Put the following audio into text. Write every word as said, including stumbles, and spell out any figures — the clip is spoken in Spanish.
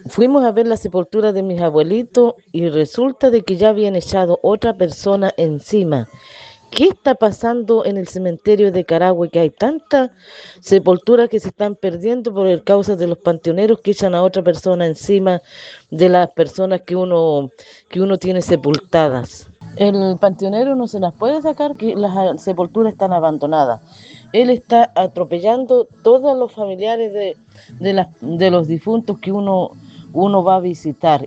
Fuimos a ver la sepultura de mis abuelitos y resulta de que ya habían echado otra persona encima. ¿Qué está pasando en el cementerio de Carahue? Que hay tantas sepulturas que se están perdiendo por el causa de los panteoneros que echan a otra persona encima de las personas que uno, que uno tiene sepultadas. El panteonero no se las puede sacar, que las sepulturas están abandonadas. Él está atropellando todos los familiares de, de, las, de los difuntos que uno, uno va a visitar.